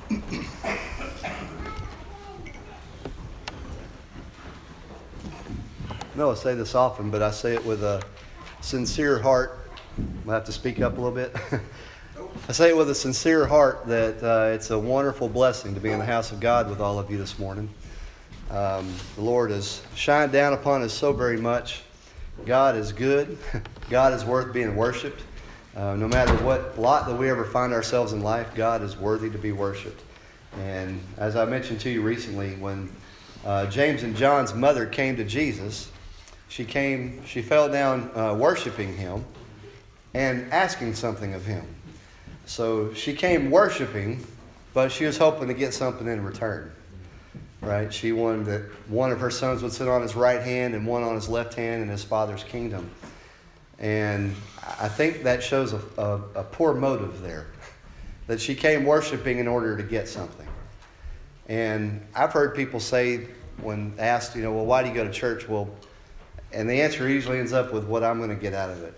No, I say this often, but I say it with a sincere heart. I have to speak up a little bit. I say it with a sincere heart that it's a wonderful blessing to be in the house of God with all of you this morning. The Lord has shined down upon us so very much. God is good. God is worth being worshiped. No matter what lot that we ever find ourselves in life, God is worthy to be worshiped. And as I mentioned to you recently, when James and John's mother came to Jesus, she fell down worshiping him and asking something of him. So she came worshiping, but she was hoping to get something in return. Right? She wanted that one of her sons would sit on his right hand and one on his left hand in his father's kingdom. And I think that shows a poor motive there. That she came worshiping in order to get something. And I've heard people say when asked, well, why do you go to church? Well, and the answer usually ends up with what I'm going to get out of it.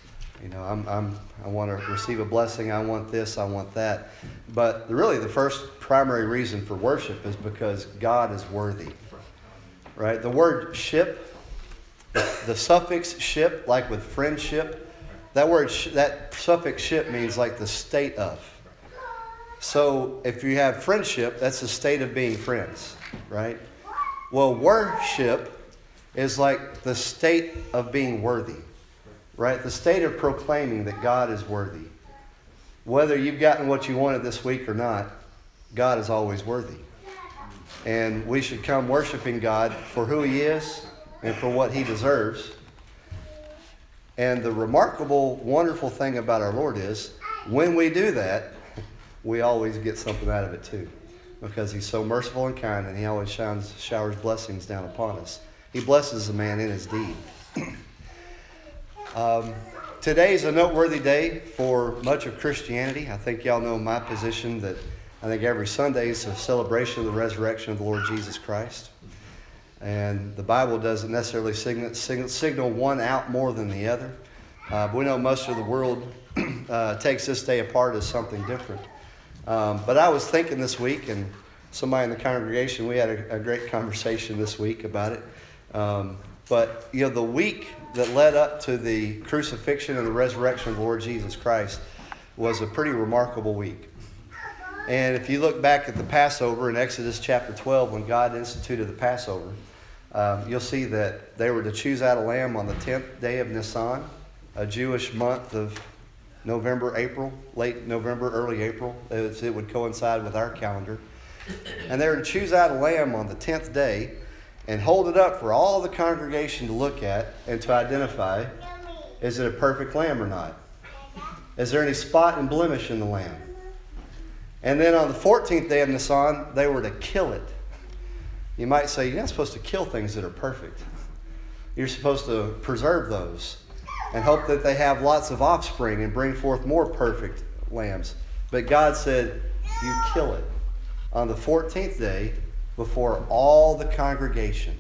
I want to receive a blessing. I want this. I want that. But really, the first primary reason for worship is because God is worthy. Right? The word ship, the suffix ship, like with friendship, that suffix ship means like the state of. So if you have friendship, that's the state of being friends, right? Well, worship is like the state of being worthy. Right? The state of proclaiming that God is worthy. Whether you've gotten what you wanted this week or not, God is always worthy. And we should come worshiping God for who He is and for what He deserves. And the remarkable, wonderful thing about our Lord is, when we do that, we always get something out of it too. Because He's so merciful and kind, and He always showers blessings down upon us. He blesses a man in his deed. Today's a noteworthy day for much of Christianity. I think y'all know my position that I think every Sunday is a celebration of the resurrection of the Lord Jesus Christ. And the Bible doesn't necessarily signal one out more than the other. But we know most of the world takes this day apart as something different. But I was thinking this week, and somebody in the congregation, we had a great conversation this week about it. But, the week that led up to the crucifixion and the resurrection of the Lord Jesus Christ was a pretty remarkable week. And if you look back at the Passover in Exodus chapter 12, when God instituted the Passover, you'll see that they were to choose out a lamb on the 10th day of Nisan, a Jewish month of November, April, late November, early April. It would coincide with our calendar. And they were to choose out a lamb on the 10th day and hold it up for all the congregation to look at and to identify, is it a perfect lamb or not? Is there any spot and blemish in the lamb? And then on the 14th day of Nisan, they were to kill it. You might say, you're not supposed to kill things that are perfect. You're supposed to preserve those and hope that they have lots of offspring and bring forth more perfect lambs. But God said, you kill it on the 14th day before all the congregation.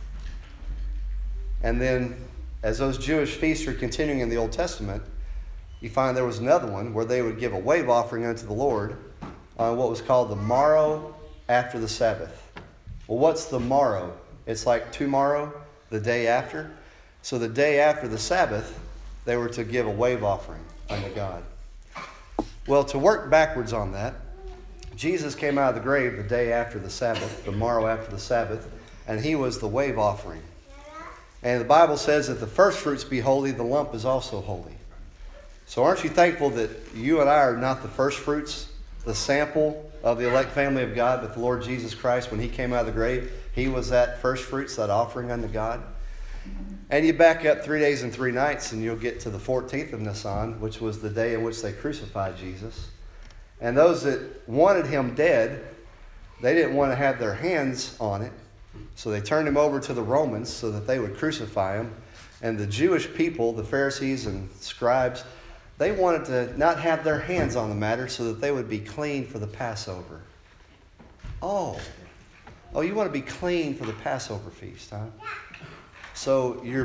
And then, as those Jewish feasts are continuing in the Old Testament, you find there was another one where they would give a wave offering unto the Lord on what was called the morrow after the Sabbath. Well, what's the morrow? It's like tomorrow, the day after. So the day after the Sabbath, they were to give a wave offering unto God. Well, to work backwards on that, Jesus came out of the grave the day after the Sabbath, the morrow after the Sabbath, and He was the wave offering. And the Bible says that the first fruits be holy, the lump is also holy. So aren't you thankful that you and I are not the first fruits, the sample of the elect family of God, but the Lord Jesus Christ, when He came out of the grave, He was that first fruits, that offering unto God. And you back up 3 days and 3 nights, and you'll get to the 14th of Nisan, which was the day in which they crucified Jesus. And those that wanted Him dead, they didn't want to have their hands on it. So they turned Him over to the Romans so that they would crucify Him. And the Jewish people, the Pharisees and scribes, they wanted to not have their hands on the matter so that they would be clean for the Passover. Oh, you want to be clean for the Passover feast, huh? So your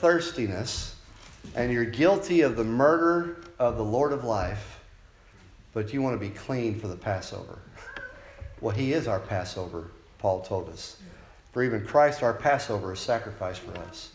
bloodthirstiness, and you're guilty of the murder of the Lord of life, but you want to be clean for the Passover. Well, he is our Passover, Paul told us. For even Christ, our Passover, is sacrificed for us.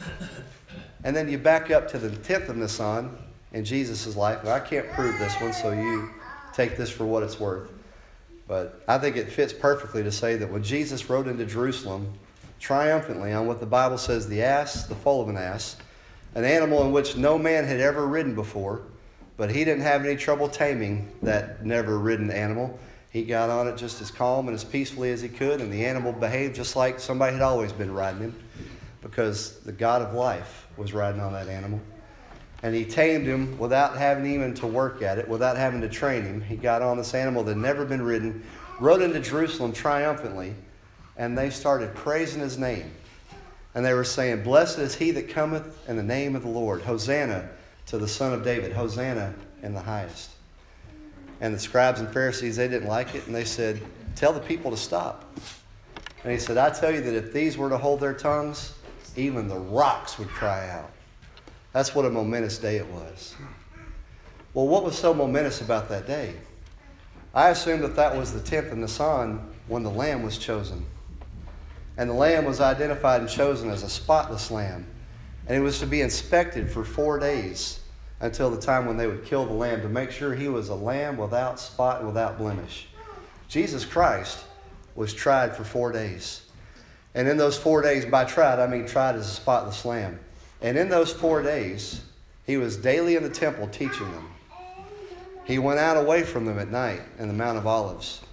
And then you back up to the 10th of Nisan in Jesus' life. And I can't prove this one, so you take this for what it's worth. But I think it fits perfectly to say that when Jesus rode into Jerusalem triumphantly on what the Bible says the ass, the foal of an ass, an animal in which no man had ever ridden before, but he didn't have any trouble taming that never ridden animal. He got on it just as calm and as peacefully as he could, and the animal behaved just like somebody had always been riding him, because the God of life was riding on that animal. And he tamed him without having even to work at it, without having to train him. He got on this animal that had never been ridden, rode into Jerusalem triumphantly, and they started praising his name. And they were saying, "Blessed is he that cometh in the name of the Lord. Hosanna to the Son of David. Hosanna in the highest." And the scribes and Pharisees, they didn't like it, and they said, "Tell the people to stop." And he said, "I tell you that if these were to hold their tongues, even the rocks would cry out." That's what a momentous day it was. Well, what was so momentous about that day? I assumed that was the 10th of Nisan when the lamb was chosen. And the lamb was identified and chosen as a spotless lamb. And it was to be inspected for 4 days until the time when they would kill the lamb to make sure he was a lamb without spot and without blemish. Jesus Christ was tried for 4 days. And in those 4 days, by tried, I mean tried as a spotless lamb. And in those 4 days, he was daily in the temple teaching them. He went out away from them at night in the Mount of Olives.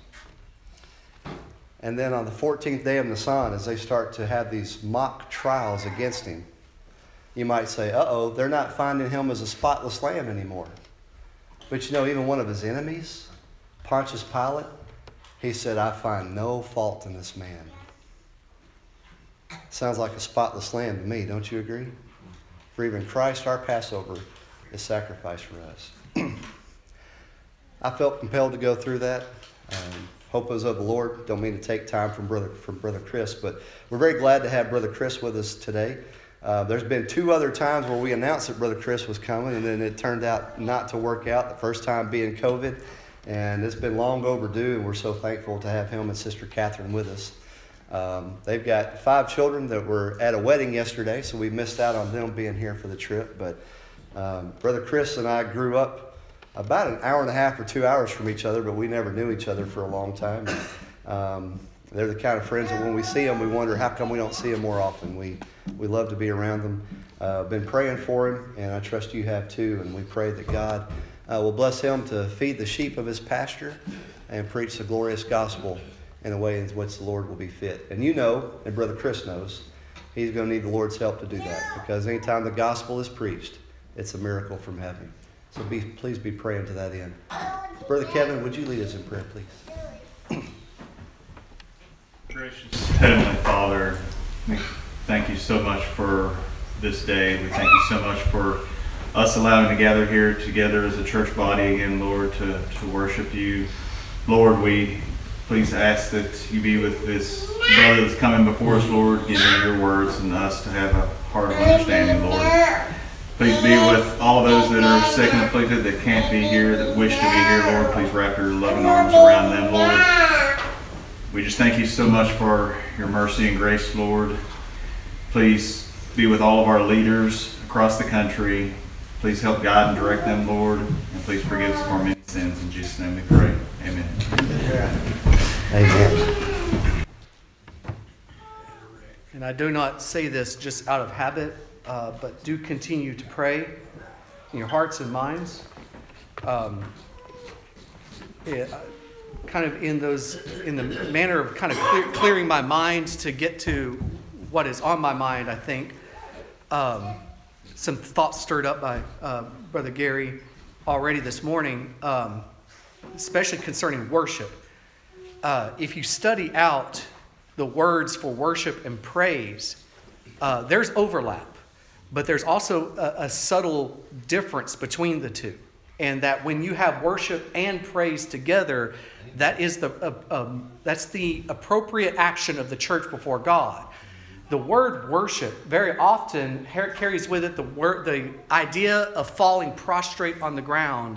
And then on the 14th day of Nisan, as they start to have these mock trials against him, you might say, uh-oh, they're not finding him as a spotless lamb anymore. But you know, even one of his enemies, Pontius Pilate, he said, "I find no fault in this man." Sounds like a spotless lamb to me, don't you agree? For even Christ, our Passover, is sacrificed for us. I felt compelled to go through that. Hope it was of the Lord. Don't mean to take time from Brother Chris, but we're very glad to have Brother Chris with us today. There's been 2 other times where we announced that Brother Chris was coming, and then it turned out not to work out, the first time being COVID. And it's been long overdue, and we're so thankful to have him and Sister Catherine with us. They've got 5 children that were at a wedding yesterday, so we missed out on them being here for the trip. But Brother Chris and I grew up about an hour and a half or 2 hours from each other, but we never knew each other for a long time. They're the kind of friends that when we see them, we wonder how come we don't see them more often. We love to be around them. Been praying for him, and I trust you have too. And we pray that God will bless him to feed the sheep of his pasture and preach the glorious gospel in a way in which the Lord will be fit. And you know, and Brother Chris knows, he's going to need the Lord's help to do that, because anytime the gospel is preached, it's a miracle from heaven. So please be praying to that end. Brother Kevin, would you lead us in prayer, please? Gracious Heavenly Father, we thank you so much for this day. We thank you so much for us allowing to gather here together as a church body again, Lord, to worship you. Lord, we please ask that you be with this brother that's coming before us, Lord, giving your words and us to have a heart of understanding, Lord. Please be with all those that are sick and afflicted that can't be here, that wish to be here, Lord. Please wrap your loving arms around them, Lord. We just thank you so much for your mercy and grace, Lord. Please be with all of our leaders across the country. Please help guide and direct them, Lord. And please forgive us of our many sins. In Jesus' name we pray. Amen. Amen. And I do not say this just out of habit, but do continue to pray in your hearts and minds. Kind of in the manner of kind of clearing my mind to get to what is on my mind, I think. Some thoughts stirred up by Brother Gary already this morning, especially concerning worship. If you study out the words for worship and praise, there's overlap, but there's also a subtle difference between the two. And that when you have worship and praise together, that's the appropriate action of the church before God. The word worship very often carries with it the idea of falling prostrate on the ground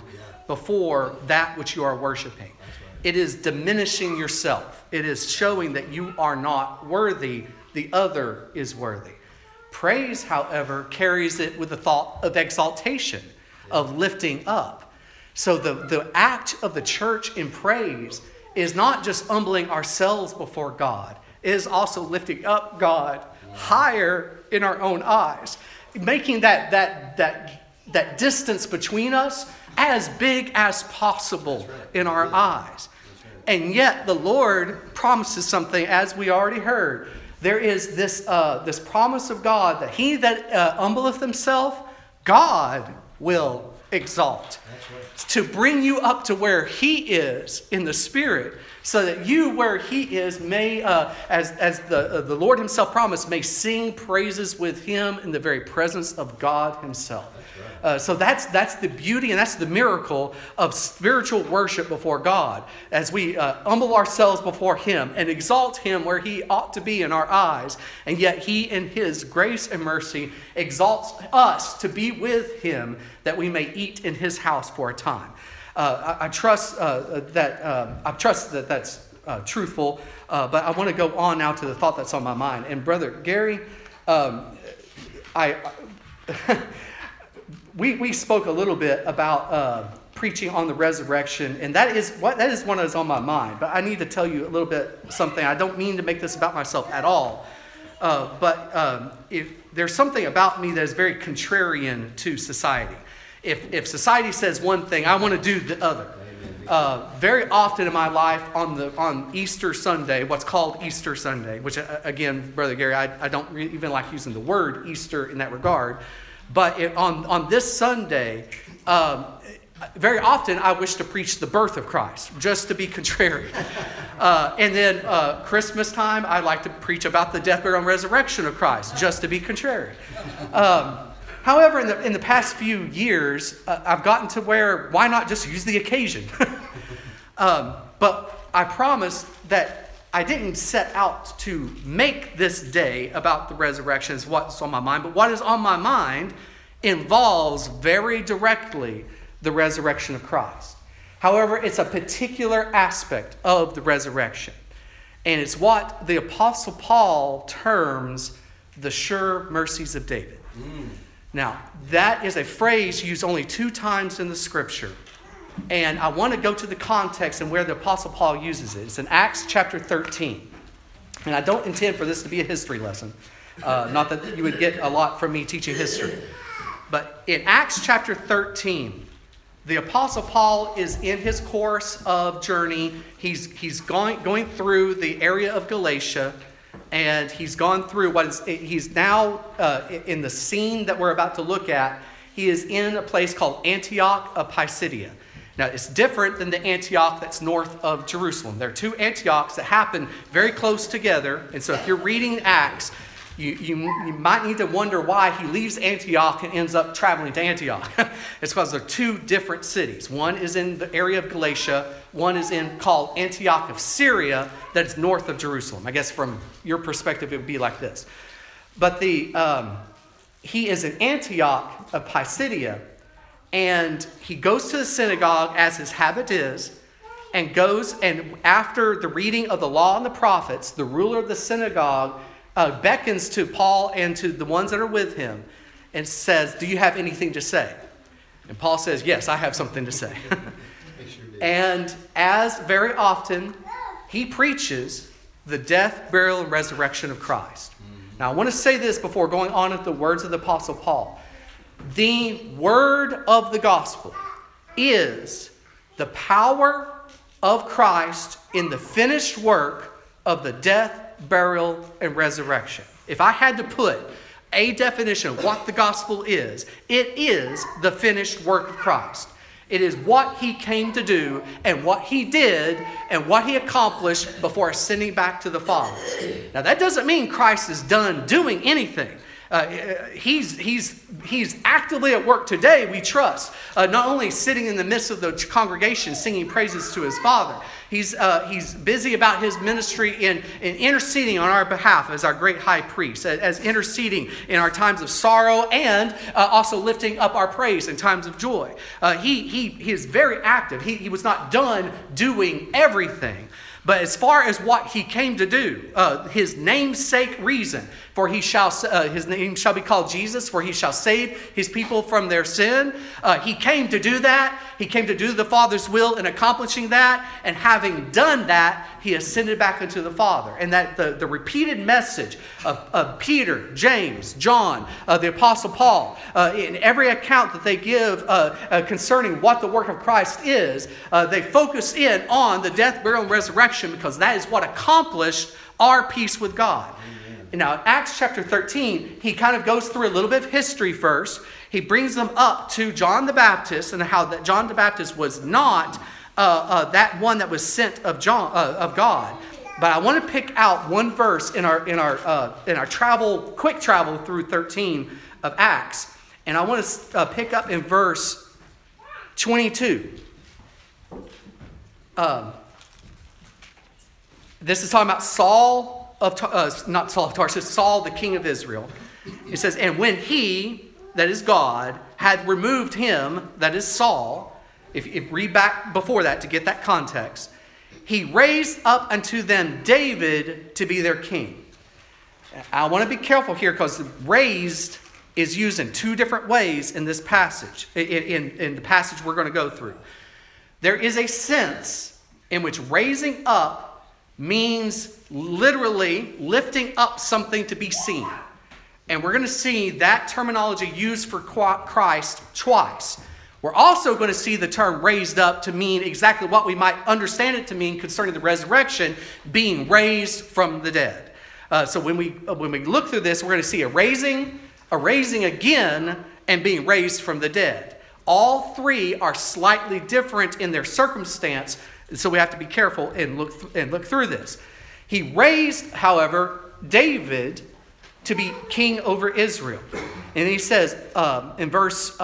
before that which you are worshiping. It is diminishing yourself. It is showing that you are not worthy. The other is worthy. Praise, however, carries it with the thought of exaltation, of lifting up. So the act of the church in praise is not just humbling ourselves before God. It is also lifting up God higher in our own eyes, making that distance between us as big as possible in our eyes. And yet the Lord promises something, as we already heard. There is this promise of God that he that humbleth himself, God will exalt. To bring you up to where he is in the Spirit, so that you, where he is, may, as the Lord himself promised, may sing praises with him in the very presence of God himself. So that's the beauty and that's the miracle of spiritual worship before God, as we humble ourselves before him and exalt him where he ought to be in our eyes. And yet he, in his grace and mercy, exalts us to be with him, that we may eat in his house for a time. I trust that that's truthful, but I want to go on now to the thought that's on my mind. And Brother Gary, we spoke a little bit about preaching on the resurrection, and that is one that is on my mind. But I need to tell you a little bit something. I don't mean to make this about myself at all, but if there's something about me that is very contrarian to society. If society says one thing, I want to do the other. Very often in my life, on Easter Sunday, what's called Easter Sunday, which again, Brother Gary, I don't even like using the word Easter in that regard, but on this Sunday, very often I wish to preach the birth of Christ, just to be contrary. And then Christmas time, I like to preach about the death, burial, and resurrection of Christ, just to be contrary. However, in the past few years, I've gotten to where, why not just use the occasion? But I promise that I didn't set out to make this day about the resurrection as what's on my mind, but what is on my mind involves very directly the resurrection of Christ. However, it's a particular aspect of the resurrection. And it's what the Apostle Paul terms the sure mercies of David. Now, that is a phrase used only 2 times in the Scripture. And I want to go to the context and where the Apostle Paul uses it. It's in Acts chapter 13. And I don't intend for this to be a history lesson. Not that you would get a lot from me teaching history. But in Acts chapter 13, the Apostle Paul is in his course of journey. He's going through the area of Galatia. And he's gone through he's now in the scene that we're about to look at. He is in a place called Antioch of Pisidia. Now, it's different than the Antioch that's north of Jerusalem. There are 2 Antiochs that happen very close together. And so if you're reading Acts, you might need to wonder why he leaves Antioch and ends up traveling to Antioch. It's because they're 2 different cities. One is in the area of Galatia. One is called Antioch of Syria, that's north of Jerusalem. I guess from your perspective, it would be like this. But he is in Antioch of Pisidia, and he goes to the synagogue as his habit is, and goes, and after the reading of the law and the prophets, the ruler of the synagogue beckons to Paul and to the ones that are with him and says, "Do you have anything to say?" And Paul says, "Yes, I have something to say." And as very often, he preaches the death, burial, and resurrection of Christ. Now, I want to say this before going on with the words of the Apostle Paul. The word of the gospel is the power of Christ in the finished work of the death, burial, and resurrection. If I had to put a definition of what the gospel is, it is the finished work of Christ. It is what he came to do and what he did and what he accomplished before ascending back to the Father. Now, that doesn't mean Christ is done doing anything. He's actively at work today, we trust. Not only sitting in the midst of the congregation singing praises to his Father. He's busy about his ministry in interceding on our behalf as our great high priest, as interceding in our times of sorrow, and also lifting up our praise in times of joy. He is very active. He was not done doing everything. But as far as what he came to do, his namesake reason, for his name shall be called Jesus, for he shall save his people from their sin. He came to do that. He came to do the Father's will in accomplishing that. And having done that, he ascended back into the Father. And that the repeated message of Peter, James, John, the Apostle Paul, in every account that they give concerning what the work of Christ is, they focus in on the death, burial, and resurrection, because that is what accomplished our peace with God. And now in Acts chapter 13, he kind of goes through a little bit of history first. He brings them up to John the Baptist and how that John the Baptist was not that one that was sent of God. But I want to pick out one verse in our quick travel through 13 of Acts, and I want to pick up in verse 22. This is talking about Saul of not Saul of Tarsus, Saul the king of Israel. It says, and when he, that is God, had removed him, that is Saul, if read back before that to get that context, he raised up unto them David to be their king. I want to be careful here because raised is used in two different ways in this passage, in the passage we're going to go through. There is a sense in which raising up means literally lifting up something to be seen. And we're going to see that terminology used for Christ twice. We're also going to see the term raised up to mean exactly what we might understand it to mean concerning the resurrection, being raised from the dead. So when we look through this, we're going to see a raising again, and being raised from the dead. All three are slightly different in their circumstance, so we have to be careful and look through this. He raised, however, David to be king over Israel. And he says in verse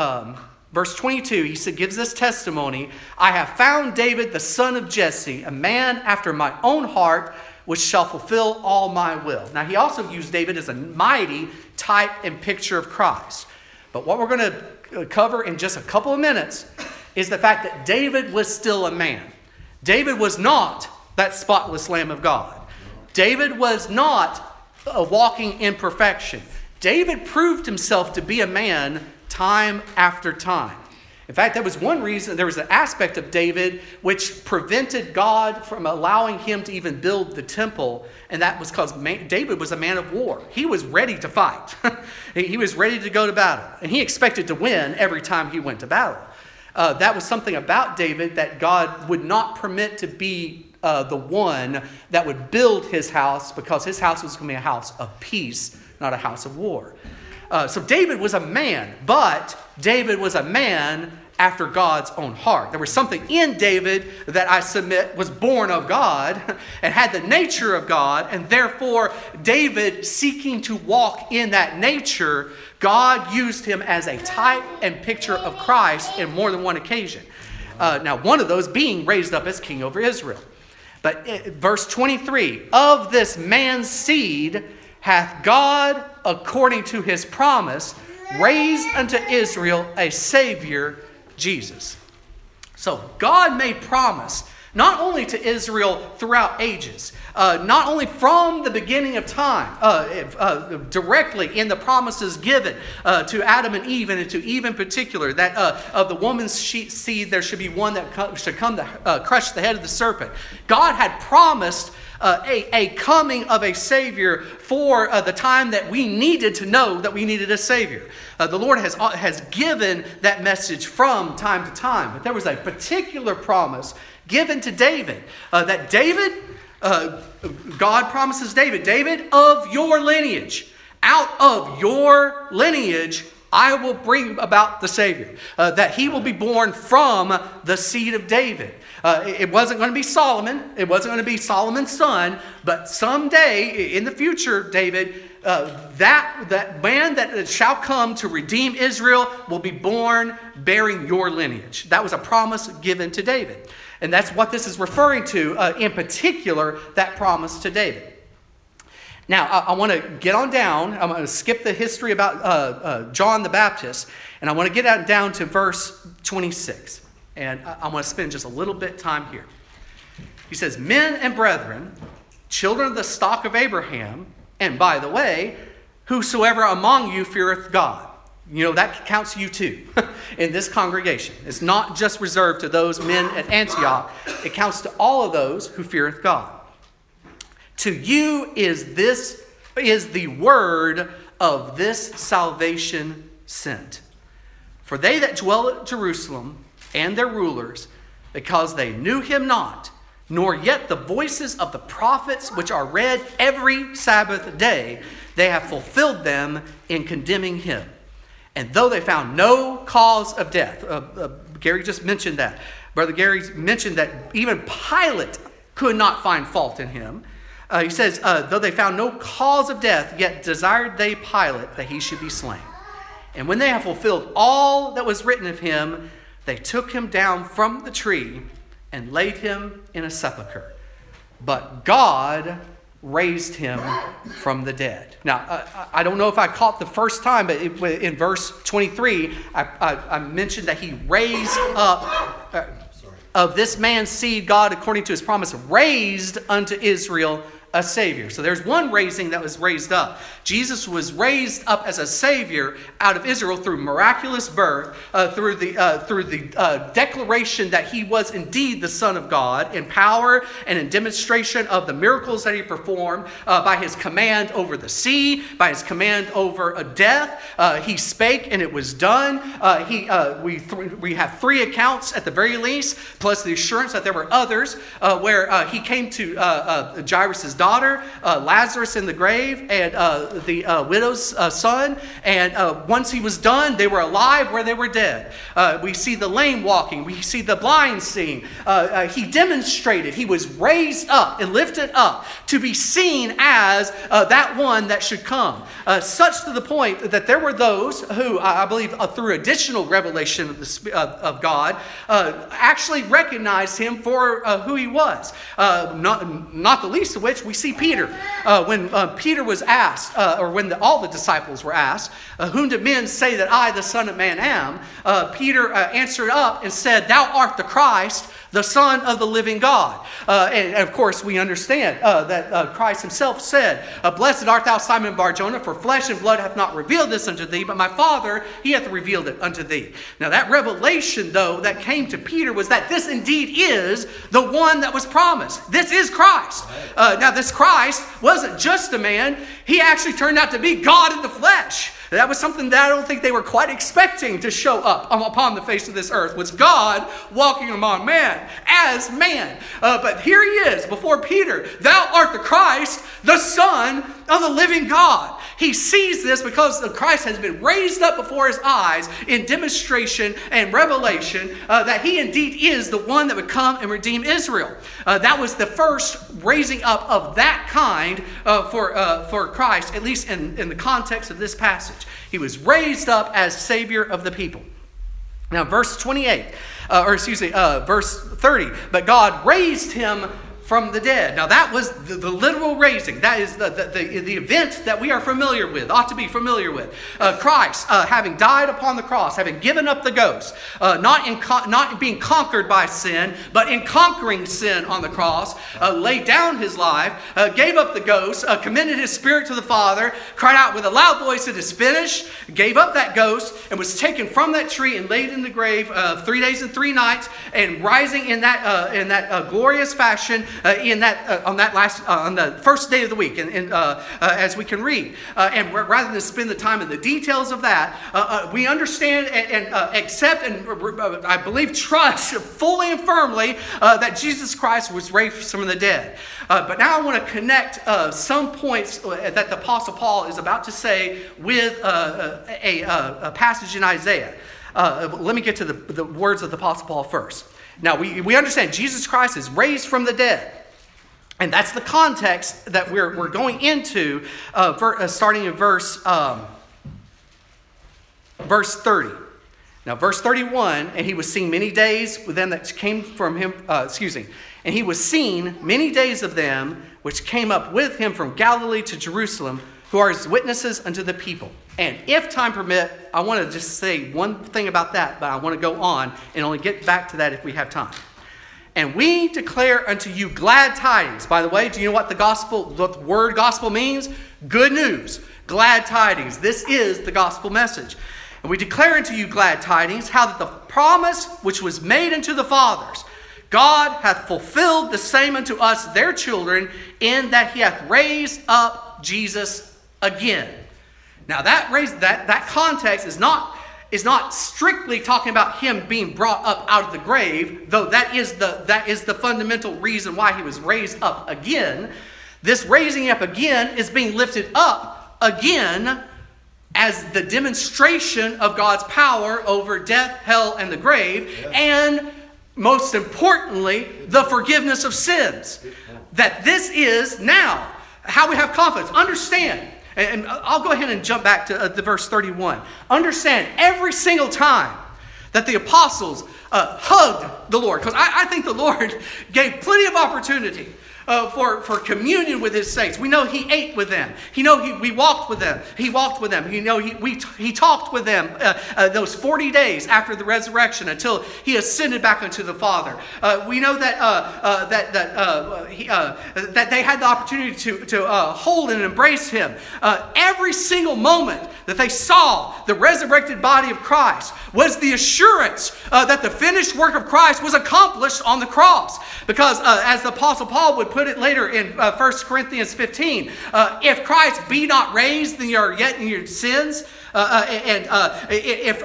22, he gives this testimony, I have found David the son of Jesse, a man after my own heart, which shall fulfill all my will. Now he also used David as a mighty type and picture of Christ. But what we're going to cover in just a couple of minutes is the fact that David was still a man. David was not that spotless Lamb of God. David was not walking in perfection. David proved himself to be a man time after time. In fact, that was one reason, there was an aspect of David which prevented God from allowing him to even build the temple, and that was because David was a man of war. He was ready to fight. He was ready to go to battle, and he expected to win every time he went to battle. That was something about David that God would not permit to be the one that would build his house, because his house was going to be a house of peace, not a house of war. So David was a man, but David was a man after God's own heart. There was something in David that I submit was born of God and had the nature of God, and therefore David, seeking to walk in that nature, God used him as a type and picture of Christ in more than one occasion. Now, one of those being raised up as king over Israel. But verse 23, of this man's seed hath God, according to his promise, raised unto Israel a Savior, Jesus. So God made promise not only to Israel throughout ages, not only from the beginning of time, directly in the promises given to Adam and Eve, and to Eve in particular, that of the woman's seed there should be one that should come to crush the head of the serpent. God had promised a coming of a Savior for the time that we needed to know that we needed a Savior. The Lord has given that message from time to time. But there was a particular promise given to David, that David, God promises David, David, of your lineage, out of your lineage, I will bring about the Savior. That he will be born from the seed of David. It wasn't going to be Solomon. It wasn't going to be Solomon's son. But someday in the future, David, that man that shall come to redeem Israel will be born bearing your lineage. That was a promise given to David. And that's what this is referring to, in particular, that promise to David. Now, I want to get on down. I'm going to skip the history about John the Baptist, and I want to get down to verse 26. And I want to spend just a little bit time here. He says, "Men and brethren, children of the stock of Abraham, and by the way, whosoever among you feareth God." You know, that counts you too in this congregation. It's not just reserved to those men at Antioch. It counts to all of those who feareth God. "To you is the word of this salvation sent. For they that dwell at Jerusalem and their rulers, because they knew him not, nor yet the voices of the prophets which are read every Sabbath day, they have fulfilled them in condemning him. And though they found no cause of death," Gary just mentioned that. Brother Gary mentioned that even Pilate could not find fault in him. He says, "Though they found no cause of death, yet desired they Pilate that he should be slain. And when they have fulfilled all that was written of him, they took him down from the tree and laid him in a sepulchre. But God raised him from the dead." Now, I don't know if I caught the first time, but in verse 23, I mentioned that he raised up, of this man's seed, God, according to his promise, raised unto Israel a Savior. So there's one raising that was raised up. Jesus was raised up as a Savior out of Israel through miraculous birth, through the declaration that he was indeed the Son of God in power and in demonstration of the miracles that he performed, by his command over the sea, by his command over a death. He spake and it was done. We have 3 accounts at the very least, plus the assurance that there were others, where he came to Jairus' daughter, Lazarus in the grave, and the widow's son. And once he was done, they were alive where they were dead. We see the lame walking. We see the blind seeing. He demonstrated. He was raised up and lifted up to be seen as that one that should come. Such to the point that there were those who, I believe, through additional revelation of God, actually recognized him for who he was. Not the least of which we see Peter. When Peter was asked, or when all the disciples were asked, "Whom do men say that I, the Son of Man, am?" Peter answered up and said, "Thou art the Christ, the Son of the living God." And of course, we understand that Christ himself said, "Blessed art thou, Simon Bar-Jonah, for flesh and blood hath not revealed this unto thee, but my Father, he hath revealed it unto thee." Now that revelation, though, that came to Peter was that this indeed is the one that was promised. This is Christ. Now this Christ wasn't just a man. He actually turned out to be God in the flesh. That was something that I don't think they were quite expecting to show up upon the face of this earth, was God walking among man as man. But here he is before Peter. "Thou art the Christ, the Son of the living God." He sees this because Christ has been raised up before his eyes in demonstration and revelation that he indeed is the one that would come and redeem Israel. That was the first raising up of that kind for Christ, at least in the context of this passage. He was raised up as Savior of the people. Now, verse 28, verse 30, "But God raised him from the dead." Now that was the literal raising. That is the event that we are familiar with, ought to be familiar with. Christ, having died upon the cross, having given up the ghost, not being conquered by sin, but in conquering sin on the cross, laid down his life, gave up the ghost, commended his spirit to the Father, cried out with a loud voice, "It is finished," gave up that ghost, and was taken from that tree and laid in the grave 3 days and 3 nights, and rising in that glorious fashion on the first day of the week, as we can read. And rather than spend the time in the details of that, we understand and accept and I believe trust fully and firmly that Jesus Christ was raised from the dead. But now I want to connect some points that the Apostle Paul is about to say with a passage in Isaiah. Let me get to the words of the Apostle Paul first. Now, we understand Jesus Christ is raised from the dead. And that's the context that we're going into, starting in verse 30. Now, verse 31, and he was seen many days with them that came from him, and he was seen many days of them which came up with him from Galilee to Jerusalem, who are his witnesses unto the people. And if time permit, I want to just say one thing about that, but I want to go on and only get back to that if we have time. And we declare unto you glad tidings. By the way, do you know what what the word gospel means? Good news. Glad tidings. This is the gospel message. And we declare unto you glad tidings, how that the promise which was made unto the fathers, God hath fulfilled the same unto us, their children, in that he hath raised up Jesus again. Now that context is not strictly talking about him being brought up out of the grave, though that is the fundamental reason why he was raised up again. This raising up again is being lifted up again as the demonstration of God's power over death, hell, and the grave, and most importantly, the forgiveness of sins. That this is now how we have confidence. Understand, and I'll go ahead and jump back to the verse 31. Understand, every single time that the apostles hugged the Lord, because I think the Lord gave plenty of opportunity for communion with his saints. We know he ate with them. We walked with them. He walked with them. He talked with them those 40 days after the resurrection until he ascended back unto the Father. We know that they had the opportunity to hold and embrace him. Every single moment that they saw the resurrected body of Christ was the assurance that the finished work of Christ was accomplished on the cross. Because as the Apostle Paul would put it later in 1 Corinthians 15, if Christ be not raised, then you are yet in your sins. If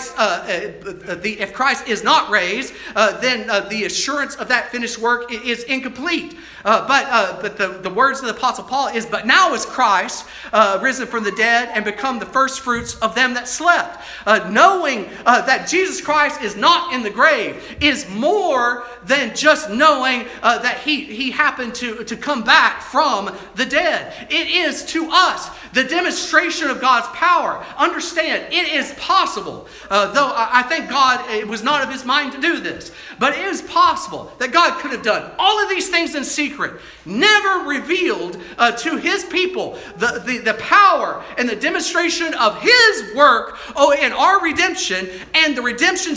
Christ is not raised, then the assurance of that finished work is incomplete. But the words of the Apostle Paul is, but now is Christ risen from the dead and become the first fruits of them that slept. Knowing that Jesus Christ is not in the grave is more than just knowing that he happened to come back from the dead. It is to us the demonstration of God's power. Understand, it is possible, though I think God, it was not of his mind to do this, but it is possible that God could have done all of these things in secret, never revealed to his people the power and the demonstration of his work in our redemption, and the redemption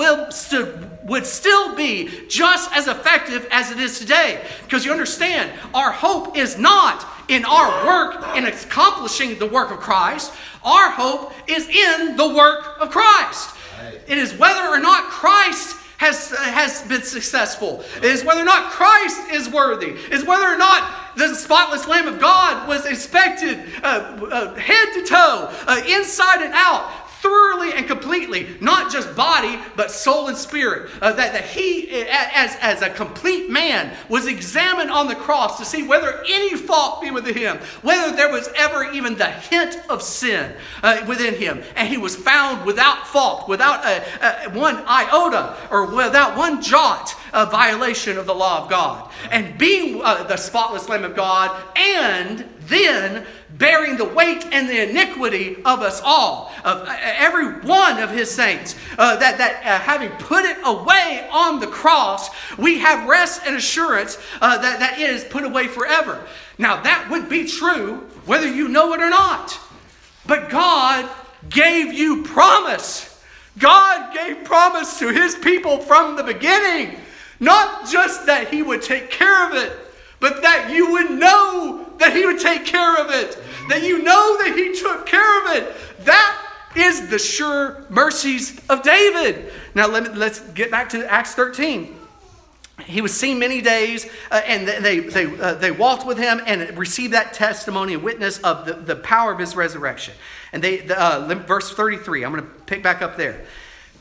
would still be just as effective as it is today. Because you understand, our hope is not in our work in accomplishing the work of Christ. Our hope is in the work of Christ. Right. It is whether or not Christ has been successful. It is whether or not Christ is worthy. It is whether or not the spotless Lamb of God was inspected head to toe, inside and out, thoroughly and completely, not just body, but soul and spirit. That he, as a complete man, was examined on the cross to see whether any fault be within him, whether there was ever even the hint of sin within him. And he was found without fault, without one iota, or without one jot of violation of the law of God. And being the spotless Lamb of God, and then bearing the weight and the iniquity of us all, of every one of his saints, that having put it away on the cross, we have rest and assurance that it is put away forever. Now that would be true whether you know it or not. But God gave you promise. God gave promise to his people from the beginning. Not just that he would take care of it, but that you would know that he would take care of it. That you know that he took care of it. That is the sure mercies of David. Now let's get back to Acts 13. He was seen many days, and they walked with him and received that testimony and witness of the power of his resurrection. And verse 33, I'm going to pick back up there.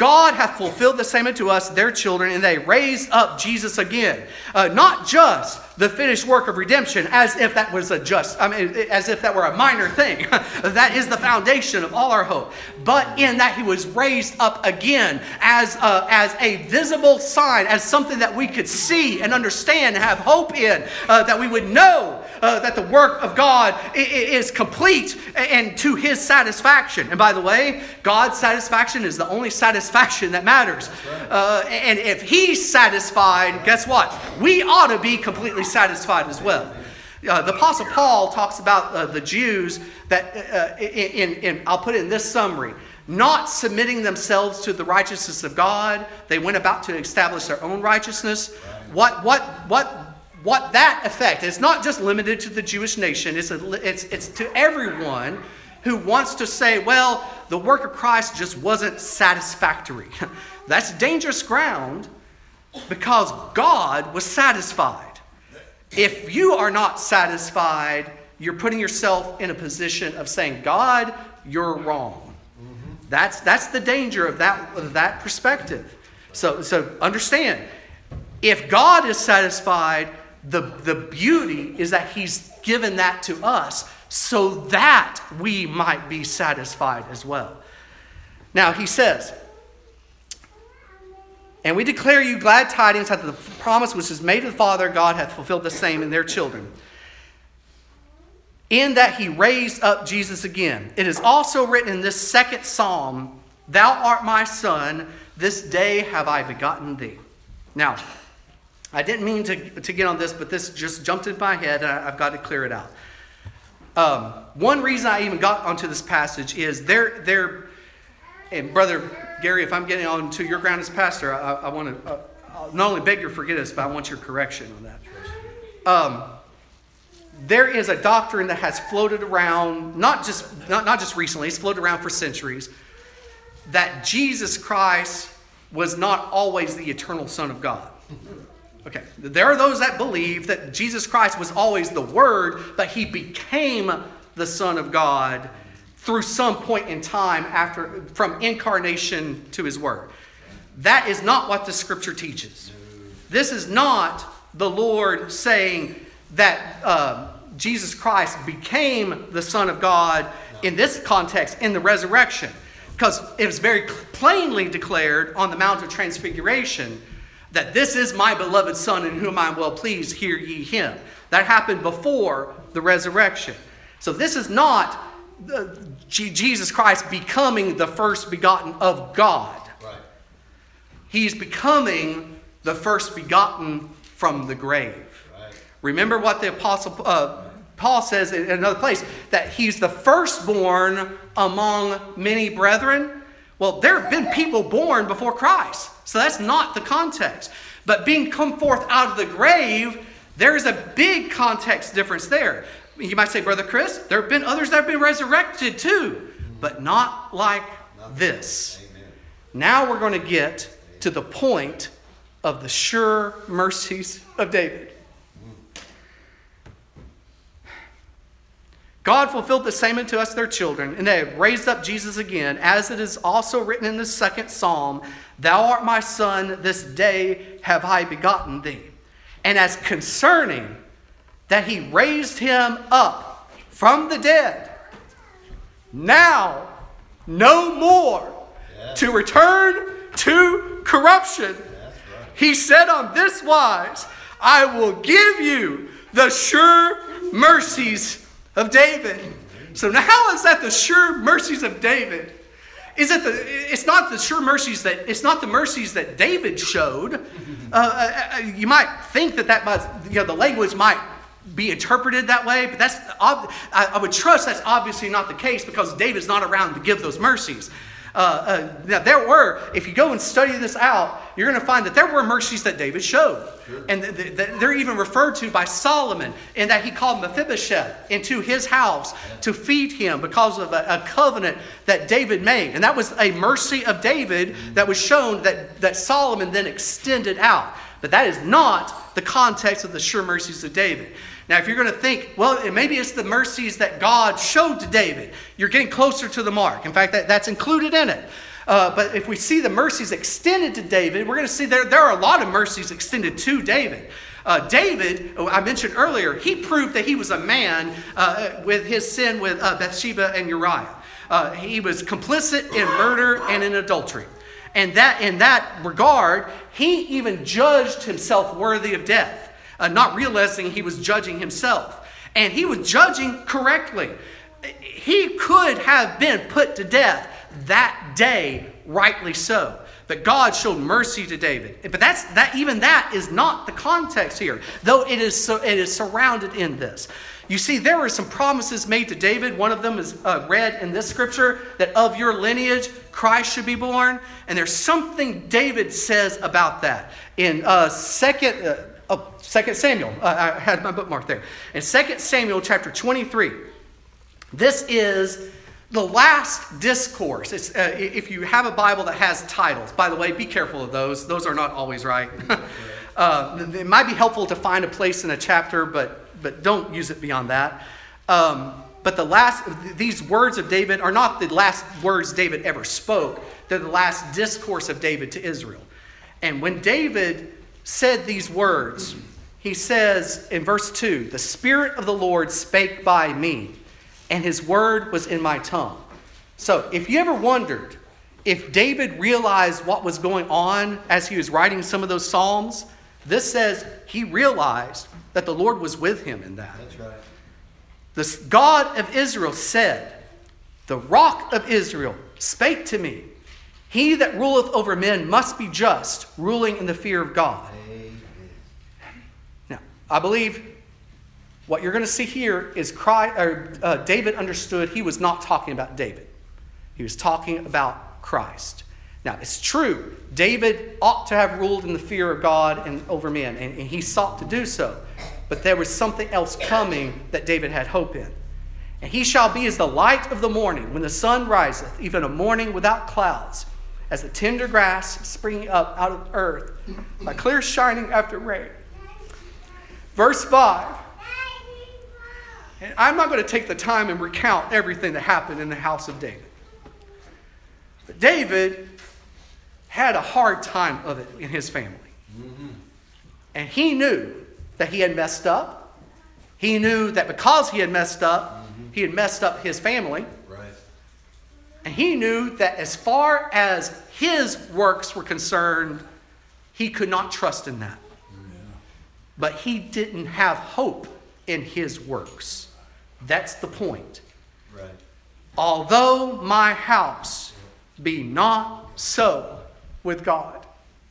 God hath fulfilled the same unto us, their children, and they raised up Jesus again. Not just the finished work of redemption, as if that was as if that were a minor thing. That is the foundation of all our hope. But in that he was raised up again as a visible sign, as something that we could see and understand and have hope in, that we would know that the work of God is complete and to his satisfaction. And by the way, God's satisfaction is the only satisfaction that matters. And if he's satisfied, guess what? We ought to be completely satisfied as well. The Apostle Paul talks about the Jews that, I'll put it in this summary, not submitting themselves to the righteousness of God. They went about to establish their own righteousness. What that effect, it's not just limited to the Jewish nation. It's to everyone who wants to say, well, the work of Christ just wasn't satisfactory. That's dangerous ground because God was satisfied. If you are not satisfied, you're putting yourself in a position of saying, God, you're wrong. That's the danger of that perspective. So understand, if God is satisfied, the beauty is that he's given that to us so that we might be satisfied as well. Now he says, and we declare you glad tidings that the promise which is made to the Father, God hath fulfilled the same in their children. In that he raised up Jesus again. It is also written in this second psalm, Thou art my son, this day have I begotten thee. Now, I didn't mean to get on this, but this just jumped in my head, and I've got to clear it out. One reason I even got onto this passage is and Brother Gary, if I'm getting on to your ground as pastor, I want to not only beg your forgiveness, but I want your correction on that. There is a doctrine that has floated around, not just recently, it's floated around for centuries, that Jesus Christ was not always the eternal Son of God. Okay, there are those that believe that Jesus Christ was always the Word, but he became the Son of God through some point in time from incarnation to his Word. That is not what the Scripture teaches. This is not the Lord saying that Jesus Christ became the Son of God in this context, in the resurrection. Because it was very plainly declared on the Mount of Transfiguration that this is my beloved Son in whom I am well pleased, hear ye him. That happened before the resurrection. So this is not Jesus Christ becoming the first begotten of God. Right. He's becoming the first begotten from the grave. Right. Remember what the Apostle Paul says in another place, that he's the firstborn among many brethren. Well, there have been people born before Christ. So that's not the context. But being come forth out of the grave, there's a big context difference there. You might say, Brother Chris, there have been others that have been resurrected too, but not like this. Amen. Now we're going to get to the point of the sure mercies of David. God fulfilled the same unto us their children, and they have raised up Jesus again, as it is also written in the second psalm, Thou art my son, this day have I begotten thee. And as concerning that he raised him up from the dead, now no more to return to corruption. He said on this wise, I will give you the sure mercies of David. So now how is that the sure mercies of David? It's not the mercies that David showed. You might think that the language might be interpreted that way, but I would trust that's obviously not the case, because David's not around to give those mercies. Now if you go and study this out, you're going to find that there were mercies that David showed. Sure. And they're even referred to by Solomon, in that he called Mephibosheth into his house to feed him because of a covenant that David made. And that was a mercy of David that was shown that Solomon then extended out. But that is not the context of the sure mercies of David. Now, if you're going to think, well, maybe it's the mercies that God showed to David, you're getting closer to the mark. In fact, that's included in it. But if we see the mercies extended to David, we're going to see there are a lot of mercies extended to David. David, I mentioned earlier, he proved that he was a man with his sin with Bathsheba and Uriah. He was complicit in murder and in adultery. And that in that regard, he even judged himself worthy of death, not realizing he was judging himself. And he was judging correctly. He could have been put to death that day, rightly so. But God showed mercy to David. But even that is not the context here, though it is surrounded in this. You see, there were some promises made to David. One of them is read in this scripture, that of your lineage Christ should be born. And there's something David says about that in 2 Samuel. I had my bookmark there. In 2 Samuel chapter 23. This is the last discourse. It's, if you have a Bible that has titles, by the way, be careful of those. Those are not always right. It might be helpful to find a place in a chapter, but don't use it beyond that. But these words of David are not the last words David ever spoke. They're the last discourse of David to Israel. And when David said these words, he says in verse 2, "The Spirit of the Lord spake by me, and his word was in my tongue." So if you ever wondered if David realized what was going on as he was writing some of those Psalms, this says he realized that the Lord was with him in that. That's right. The God of Israel said, "The rock of Israel spake to me. He that ruleth over men must be just, ruling in the fear of God." Amen. Now, I believe what you're going to see here is David understood he was not talking about David. He was talking about Christ. Now, it's true, David ought to have ruled in the fear of God and over men, and he sought to do so. But there was something else coming that David had hope in. "And he shall be as the light of the morning, when the sun riseth, even a morning without clouds, as the tender grass springing up out of the earth, like clear shining after rain." Verse 5. And I'm not going to take the time and recount everything that happened in the house of David. But David had a hard time of it in his family. Mm-hmm. And he knew that he had messed up. He knew that because he had messed up, he had messed up his family. Right. And he knew that as far as his works were concerned, he could not trust in that. Yeah. But he didn't have hope in his works. That's the point. Right. "Although my house be not so with God."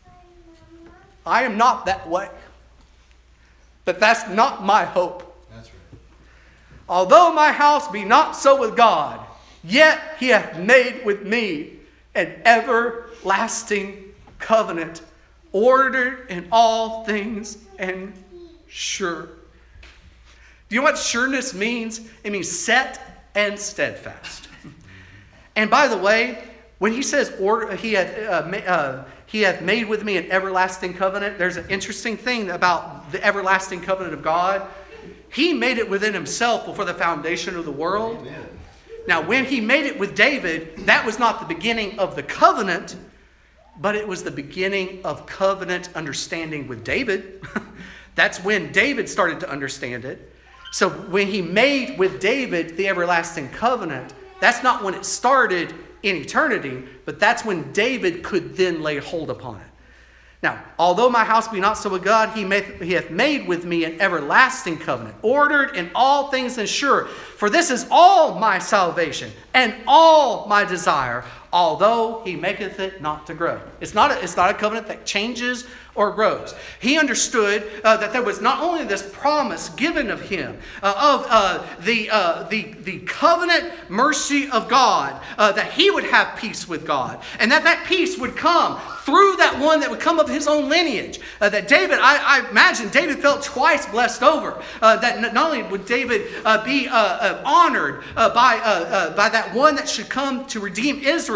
I am not that way. But that's not my hope. That's right. "Although my house be not so with God, yet he hath made with me an everlasting covenant, ordered in all things and sure." Do you know what sureness means? It means set and steadfast. And by the way, when he says he hath made with me an everlasting covenant, there's an interesting thing about the everlasting covenant of God. He made it within himself before the foundation of the world. Amen. Now, when he made it with David, that was not the beginning of the covenant, but it was the beginning of covenant understanding with David. That's when David started to understand it. So when he made with David the everlasting covenant, that's not when it started in eternity, but that's when David could then lay hold upon it. Now, "Although my house be not so with God, he hath made with me an everlasting covenant, ordered in all things and sure. For this is all my salvation and all my desire, although he maketh it not to grow." It's not a covenant that changes or grows. He understood that there was not only this promise given of him of the covenant mercy of God, that he would have peace with God, and that peace would come through that one that would come of his own lineage. That David, I imagine David felt twice blessed over. That not only would David be honored by that one that should come to redeem Israel,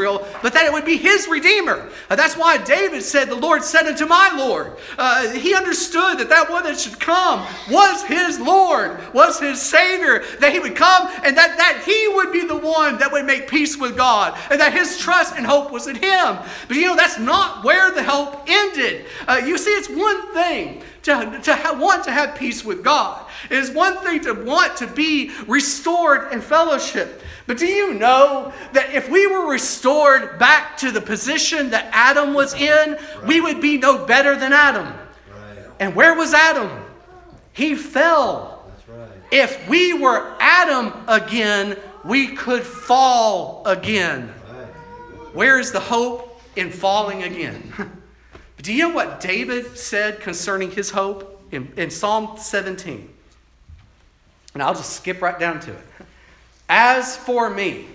Israel, but that it would be his Redeemer. That's why David said, the Lord said unto my Lord. He understood that one that should come was his Lord, was his Savior, that he would come and that he would be the one that would make peace with God, and that his trust and hope was in him. But that's not where the hope ended. You see, it's one thing to want to have peace with God. It is one thing to want to be restored in fellowship. But do you know that if we were restored back to the position that Adam was in, we would be no better than Adam. And where was Adam? He fell. If we were Adam again, we could fall again. Where is the hope in falling again? Do you know what David said concerning his hope in Psalm 17? And I'll just skip right down to it. As for me,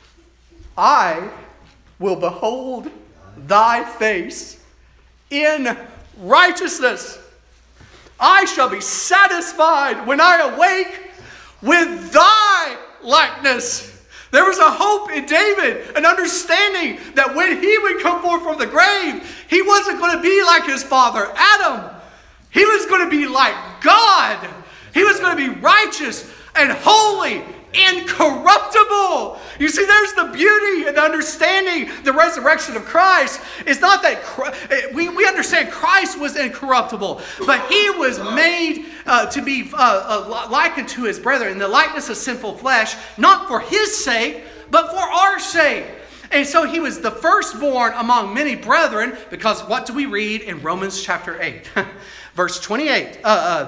I will behold thy face in righteousness. I shall be satisfied when I awake with thy likeness. There was a hope in David, an understanding that when he would come forth from the grave, he wasn't going to be like his father Adam. He was going to be like God. He was going to be righteous and holy, incorruptible. You see, there's the beauty and understanding the resurrection of Christ. It's not that we understand Christ was incorruptible, but he was made to be likened to his brethren in the likeness of sinful flesh, not for his sake, but for our sake. And so he was the firstborn among many brethren, because what do we read in Romans chapter 8? Verse 28.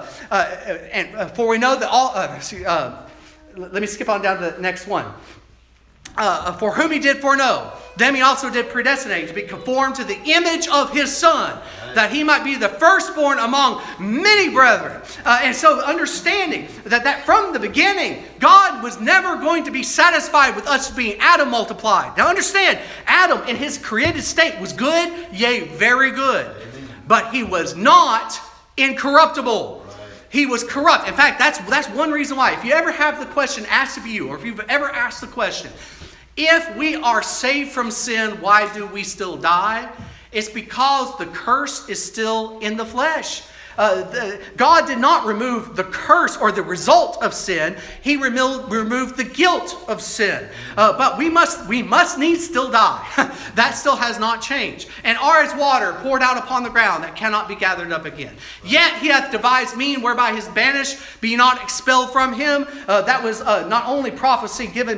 For we know that all... let me skip on down to the next one. For whom he did foreknow, them he also did predestinate to be conformed to the image of his Son, that he might be the firstborn among many brethren. And so understanding that from the beginning, God was never going to be satisfied with us being Adam multiplied. Now understand, Adam in his created state was good, yea, very good. But he was not incorruptible. He was corrupt. In fact, that's one reason why. If you ever have the question asked of you, or if you've ever asked the question, if we are saved from sin, why do we still die? It's because the curse is still in the flesh. God did not remove the curse or the result of sin. He removed the guilt of sin. But we must needs still die. That still has not changed. And are as water poured out upon the ground that cannot be gathered up again. Yet he hath devised mean whereby his banished be not expelled from him. That was not only prophecy given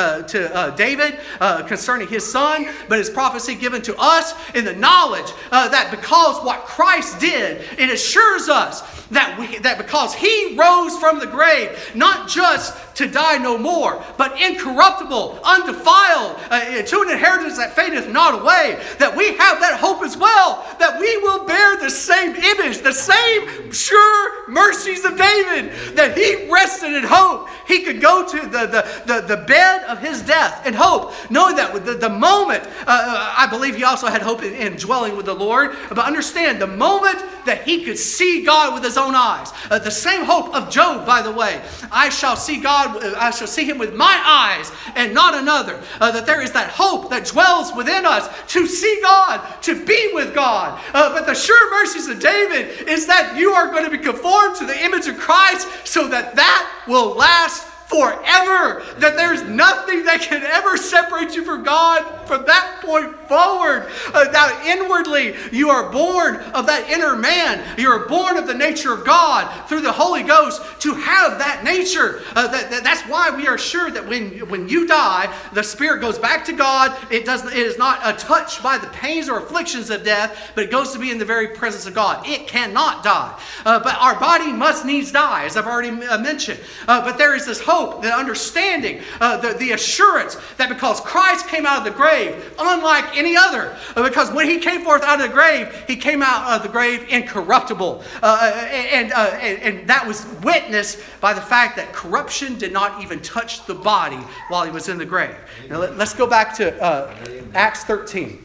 to David concerning his son, but his prophecy given to us in the knowledge that because what Christ did, it assures us that because he rose from the grave, not just to die no more, but incorruptible, undefiled, to an inheritance that fadeth not away, that we have that hope as well, that we will bear the same image, the same sure mercies of David, that he rested in hope. He could go to the bed of his death in hope, knowing that the moment, I believe he also had hope in dwelling with the Lord, but understand, the moment that he could see God with his own eyes, the same hope of Job, by the way, I shall see God, I shall see him with my eyes and not another, that there is that hope that dwells within us to see God, to be with God. But the sure mercies of David is that you are going to be conformed to the image of Christ, so that will last forever, that there's nothing that can ever separate you from God from that point forward. Now inwardly you are born of that inner man. You are born of the nature of God through the Holy Ghost to have that nature. That's why we are sure that when you die, the spirit goes back to God. It is not touched by the pains or afflictions of death, but it goes to be in the very presence of God. It cannot die. But our body must needs die, as I've already mentioned. But there is this hope, the understanding, the assurance that because Christ came out of the grave, unlike any other, because when he came forth out of the grave, he came out of the grave incorruptible. And that was witnessed by the fact that corruption did not even touch the body while he was in the grave. Now let's go back to Acts 13.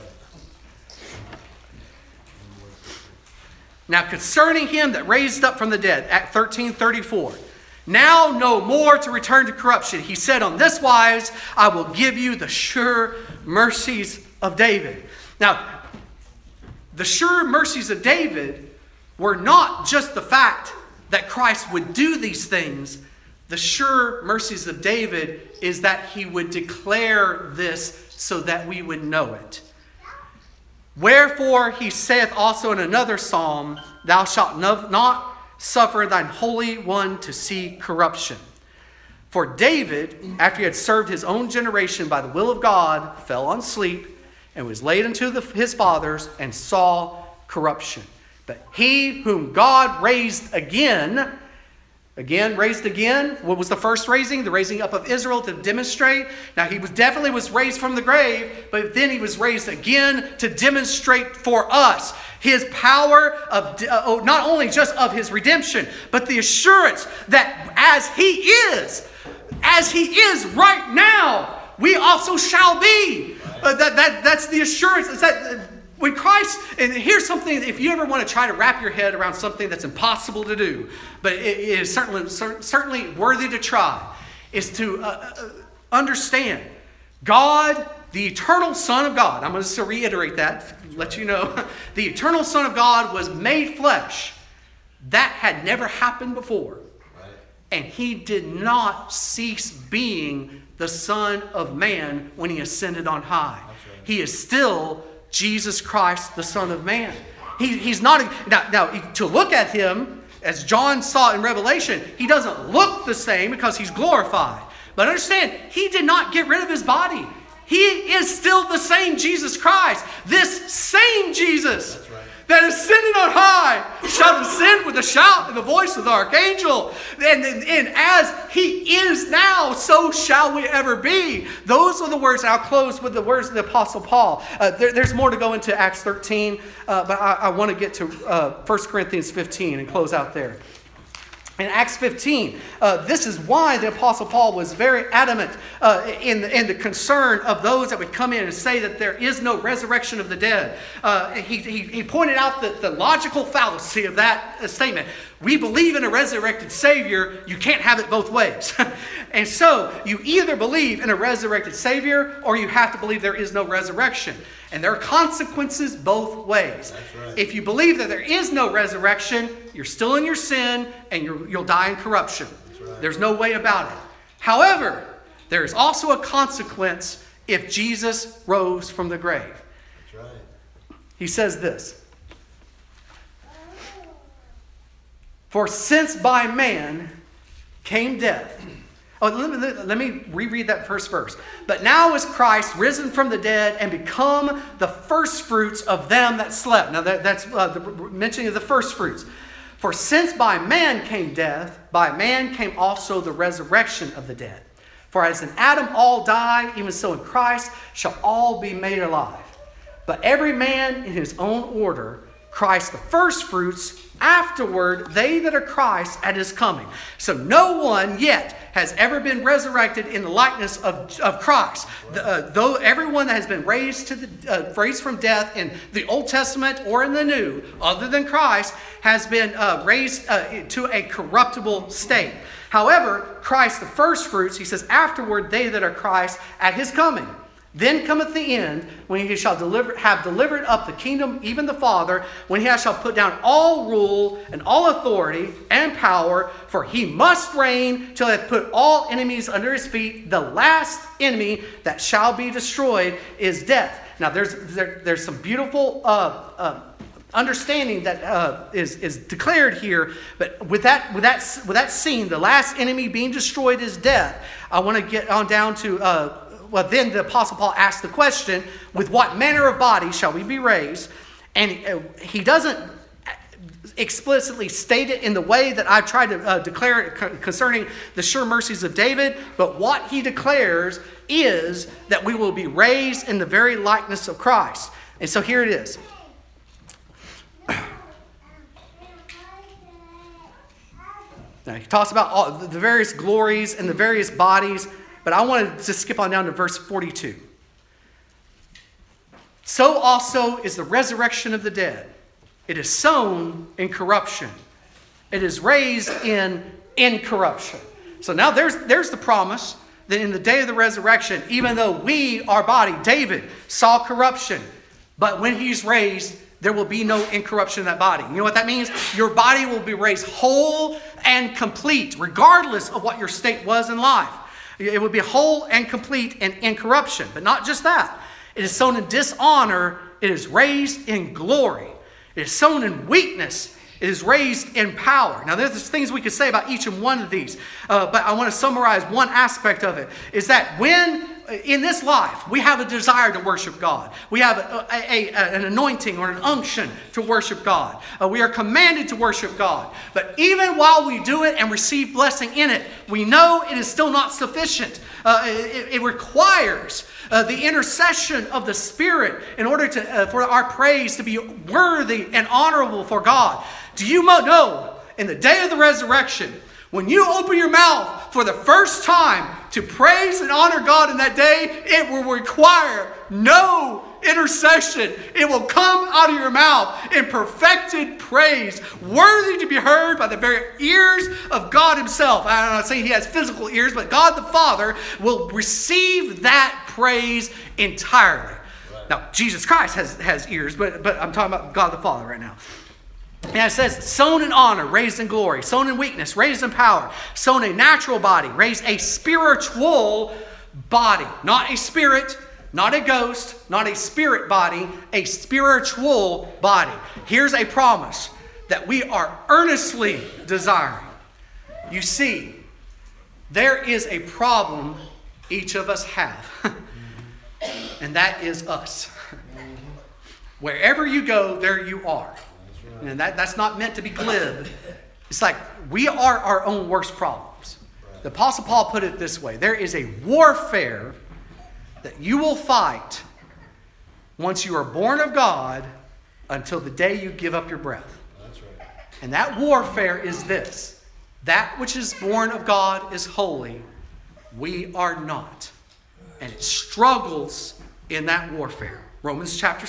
Now concerning him that raised up from the dead, Act 13:34. Now no more to return to corruption. He said, on this wise, I will give you the sure mercies of David. Now, the sure mercies of David were not just the fact that Christ would do these things. The sure mercies of David is that he would declare this so that we would know it. Wherefore he saith also in another psalm, Thou shalt not suffer thine Holy One to see corruption. For David, after he had served his own generation by the will of God, fell on sleep and was laid unto his fathers and saw corruption. But he whom God raised again, what was the first raising? The raising up of Israel to demonstrate. Now he definitely was raised from the grave, but then he was raised again to demonstrate for us his power of not only just of his redemption, but the assurance that as he is right now, we also shall be. That's the assurance. Is that when Christ, and here's something, if you ever want to try to wrap your head around something that's impossible to do, but it is certainly worthy to try, is to understand God, the eternal Son of God. I'm going to reiterate that, let you know. The eternal Son of God was made flesh. That had never happened before. And he did not cease being the Son of Man when he ascended on high. Right. He is still Jesus Christ, the Son of Man. He's not... Now, to look at him, as John saw in Revelation, he doesn't look the same because he's glorified. But understand, he did not get rid of his body. He is still the same Jesus Christ. This same Jesus that ascended on high shall descend with a shout and the voice of the archangel. And as he is now, so shall we ever be. Those are the words. I'll close with the words of the Apostle Paul. There's more to go into Acts 13, but I want to get to 1 Corinthians 15 and close out there. In Acts 15, this is why the Apostle Paul was very adamant in the concern of those that would come in and say that there is no resurrection of the dead. He pointed out the logical fallacy of that statement. We believe in a resurrected Savior. You can't have it both ways. And so you either believe in a resurrected Savior or you have to believe there is no resurrection. And there are consequences both ways. Right. If you believe that there is no resurrection, you're still in your sin and you'll die in corruption. Right. There's no way about it. However, there is also a consequence if Jesus rose from the grave. That's right. He says this. For since by man came death. Oh, let me reread that first verse. But now is Christ risen from the dead and become the firstfruits of them that slept. Now that's the mentioning of the firstfruits. For since by man came death, by man came also the resurrection of the dead. For as in Adam all die, even so in Christ shall all be made alive. But every man in his own order, Christ the firstfruits, afterward they that are Christ at his coming. So no one yet has ever been resurrected in the likeness of Christ. Though everyone that has been raised from death in the Old Testament or in the New, other than Christ, has been raised to a corruptible state. However, Christ the firstfruits, he says, afterward they that are Christ at his coming. Then cometh the end, when he shall have delivered up the kingdom, even the Father, when he shall put down all rule and all authority and power, for he must reign till he hath put all enemies under his feet. The last enemy that shall be destroyed is death. Now there's some beautiful understanding that is declared here, but with that scene, the last enemy being destroyed is death. I want to get on down to. Then the Apostle Paul asks the question, with what manner of body shall we be raised? And he doesn't explicitly state it in the way that I tried to declare it concerning the sure mercies of David, but what he declares is that we will be raised in the very likeness of Christ. And so here it is. Now, he talks about all the various glories and the various bodies. But I wanted to skip on down to verse 42. So also is the resurrection of the dead. It is sown in corruption. It is raised in incorruption. So now there's the promise that in the day of the resurrection, even though we, our body, David, saw corruption, but when he's raised, there will be no incorruption in that body. You know what that means? Your body will be raised whole and complete, regardless of what your state was in life. It would be whole and complete and incorruption. But not just that. It is sown in dishonor. It is raised in glory. It is sown in weakness. It is raised in power. Now, there's things we could say about each and one of these. But I want to summarize one aspect of it. Is that when in this life, we have a desire to worship God. We have an anointing or an unction to worship God. We are commanded to worship God. But even while we do it and receive blessing in it, we know it is still not sufficient. It requires the intercession of the Spirit in order for our praise to be worthy and honorable for God. Do you know, in the day of the resurrection, when you open your mouth for the first time to praise and honor God in that day, it will require no intercession. It will come out of your mouth in perfected praise, worthy to be heard by the very ears of God himself. I'm not saying he has physical ears, but God the Father will receive that praise entirely. Right. Now, Jesus Christ has ears, but I'm talking about God the Father right now. And it says, sown in honor, raised in glory. Sown in weakness, raised in power. Sown a natural body, raised a spiritual body. Not a spirit, not a ghost, not a spirit body, a spiritual body. Here's a promise that we are earnestly desiring. You see, there is a problem each of us have. And that is us. Wherever you go, there you are. And that's not meant to be glib. It's like we are our own worst problems. The Apostle Paul put it this way. There is a warfare that you will fight once you are born of God until the day you give up your breath. That's right. And that warfare is this. That which is born of God is holy. We are not. And it struggles in that warfare. Romans chapter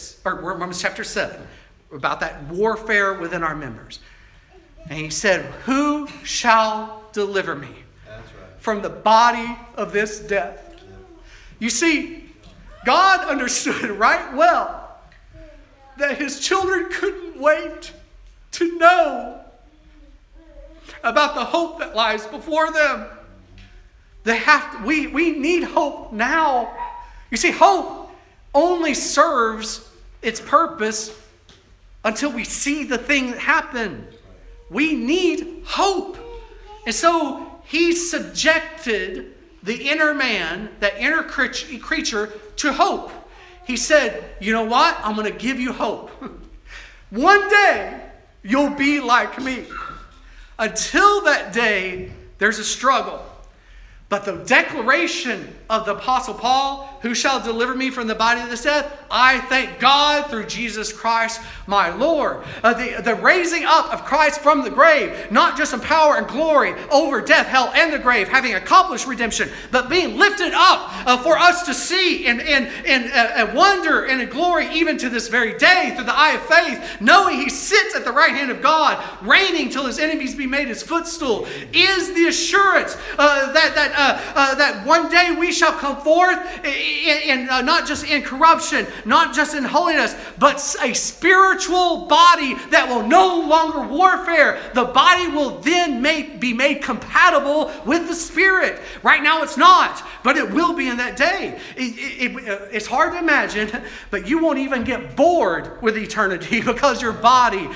7. About that warfare within our members. And he said, who shall deliver me from the body of this death? You see, God understood right well that his children couldn't wait to know about the hope that lies before them. We need hope now. You see, hope only serves its purpose until we see the thing that happened. We need hope. And so he subjected the inner man, that inner creature, to hope. He said, you know what? I'm going to give you hope. One day, you'll be like me. Until that day, there's a struggle. But the declaration of the Apostle Paul, who shall deliver me from the body of this death? I thank God through Jesus Christ my Lord. The raising up of Christ from the grave, not just in power and glory over death, hell, and the grave, having accomplished redemption, but being lifted up for us to see in wonder and in glory even to this very day through the eye of faith, knowing he sits at the right hand of God, reigning till his enemies be made his footstool, is the assurance that one day we shall come forth in not just in corruption, not just in holiness, but a spiritual body that will no longer warfare. The body will then be made compatible with the Spirit. Right now it's not, but it will be in that day. It's hard to imagine, but you won't even get bored with eternity because your body,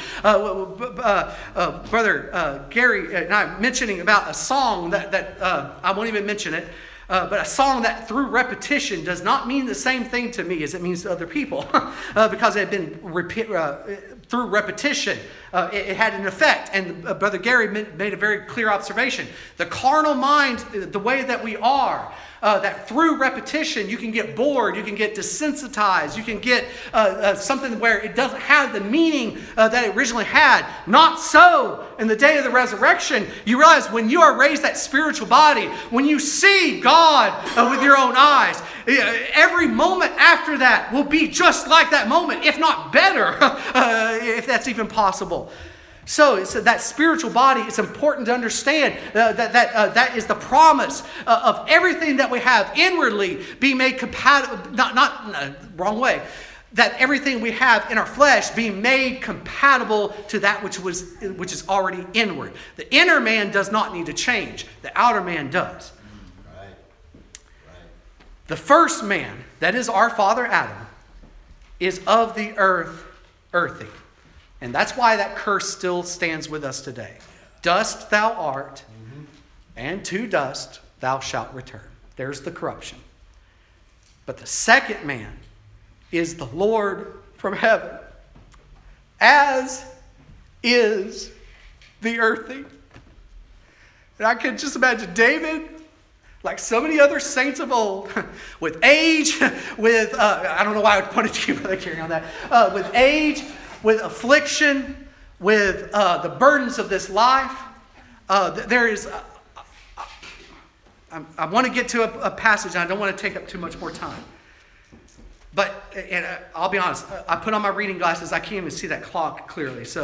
Brother Gary and I mentioning about a song that I won't even mention it, but a song that through repetition does not mean the same thing to me as it means to other people because it had been through repetition. It had an effect. And Brother Gary made a very clear observation. The carnal mind, the way that we are, that through repetition you can get bored, you can get desensitized, you can get something where it doesn't have the meaning that it originally had. Not so in the day of the resurrection. You realize when you are raised that spiritual body, when you see God with your own eyes, every moment after that will be just like that moment, if not better, if that's even possible. So it's that spiritual body, it's important to understand that is the promise of everything that we have inwardly being made compatible, wrong way, that everything we have in our flesh being made compatible to that which is already inward. The inner man does not need to change. The outer man does. Right. The first man, that is our father Adam, is of the earth, earthy. And that's why that curse still stands with us today. Dust thou art, and to dust thou shalt return. There's the corruption. But the second man is the Lord from heaven, as is the earthy. And I can just imagine David, like so many other saints of old, with age, with, I don't know why I would put it to you, but I carry on that, with age, with affliction, with the burdens of this life. There is, I want to get to a passage, and I don't want to take up too much more time. But and I'll be honest, I put on my reading glasses, I can't even see that clock clearly. So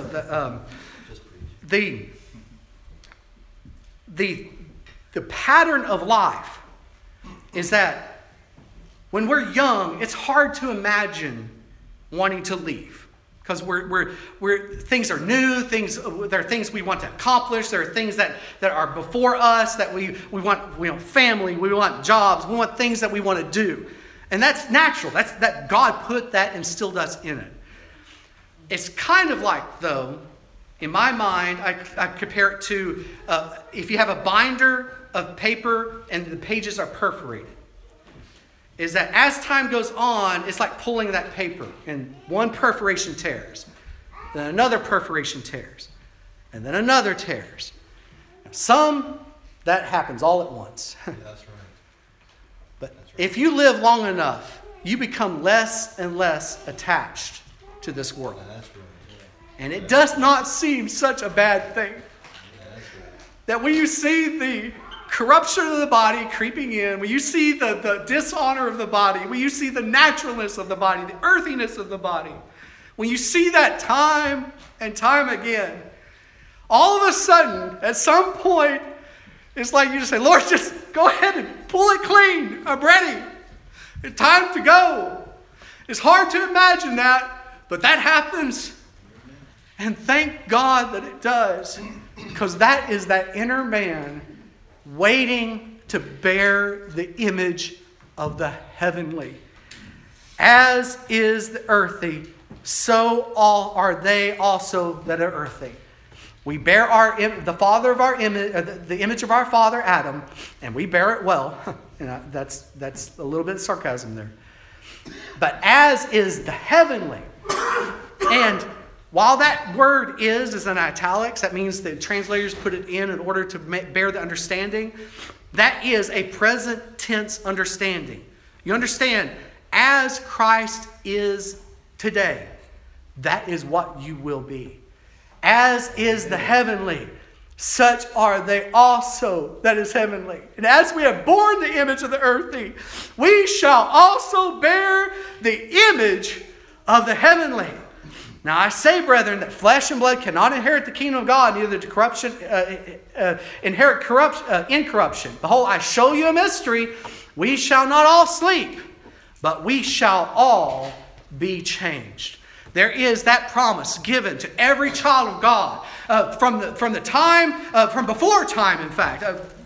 the pattern of life is that when we're young, it's hard to imagine wanting to leave. Because things are new, there are things we want to accomplish, there are things that are before us, that we want family, we want jobs, we want things that we want to do. And that's natural. That God put that, instilled us in it. It's kind of like, though, in my mind, I compare it to if you have a binder of paper and the pages are perforated. Is that as time goes on, it's like pulling that paper, and one perforation tears, then another perforation tears, and then another tears. Some, that happens all at once. Yeah, that's right. But if you live long enough, you become less and less attached to this world. Yeah, that's right. Yeah. And it does not seem such a bad thing. Yeah, that's right. That when you see the corruption of the body creeping in, when you see the dishonor of the body, when you see the naturalness of the body, the earthiness of the body, when you see that time and time again, all of a sudden, at some point, it's like you just say, Lord, just go ahead and pull it clean. I'm ready. It's time to go. It's hard to imagine that, but that happens. And thank God that it does, because that is that inner man waiting to bear the image of the heavenly. As is the earthy, so all are they also that are earthy. We bear the father of our image, the image of our father Adam, and we bear it well. That's a little bit of sarcasm there. But as is the heavenly, and while that word is in italics, that means the translators put it in order to bear the understanding. That is a present tense understanding. You understand, as Christ is today, that is what you will be. As is the heavenly, such are they also that is heavenly. And as we have borne the image of the earthly, we shall also bear the image of the heavenly. Now I say, brethren, that flesh and blood cannot inherit the kingdom of God, neither to corruption inherit incorruption. Behold, I show you a mystery. We shall not all sleep, but we shall all be changed. There is that promise given to every child of God from before time. In fact,